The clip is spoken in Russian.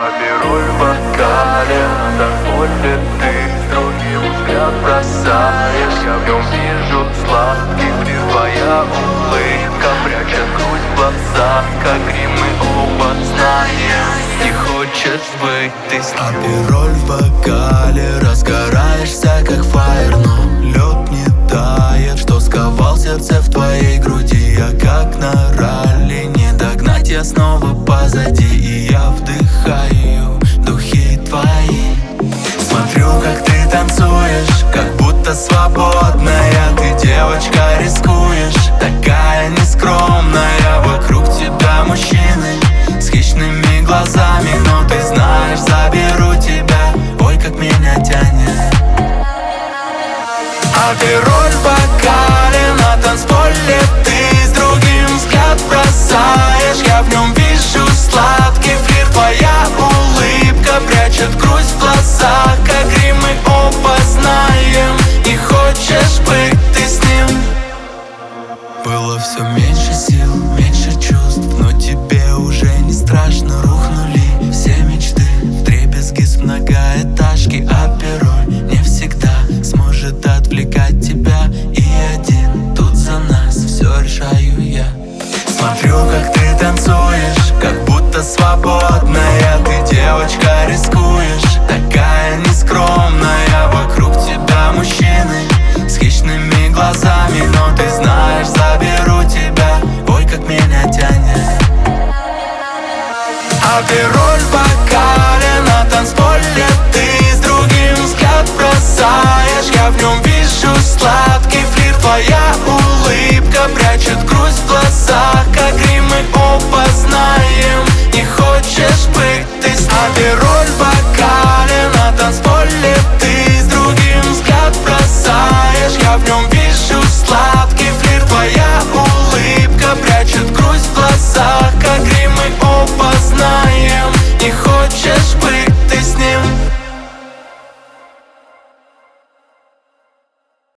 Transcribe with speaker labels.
Speaker 1: Роль в бокале, на танцполе ты другим взгляд бросаешь. Я в нем вижу сладкий флир, твоя улыбка прячет грусть в глазах, как грим мы оба знаем. Не хочешь быть ты с ним.
Speaker 2: Апероль в бокале, разгораешься как фаер, но лед не тает, что сковал сердце в твоей груди. Я как на ралли, не догнать, я снова позади, и я вдыхаю духи твои. Смотрю, как ты танцуешь, как будто свободная. Ты, девочка, рискуешь, такая нескромная. Вокруг тебя мужчины с хищными глазами, но ты знаешь, заберу тебя. Ой, как меня тянет. Апероль в бокале, на танцполе ты с другим взгляд бросаешь. Я в нем вижу сладкий флир, твоя улыбка прячет грусть в глазах, как грим мы оба знаем. Не хочешь быть ты с ним. Было все меньше сил, меньше чувств, но тебе уже не страшно. Рухнули все мечты вдребезги с многоэтажки. Апероль не всегда сможет отвлекать тебя, и один тут за нас все решаю я. Смотрю, как ты танцуешь, как будто свободная. Ты, девочка, рискуешь, такая нескромная. Вокруг тебя мужчины с хищными глазами, но ты знаешь, заберу тебя. Ой, как меня тянет.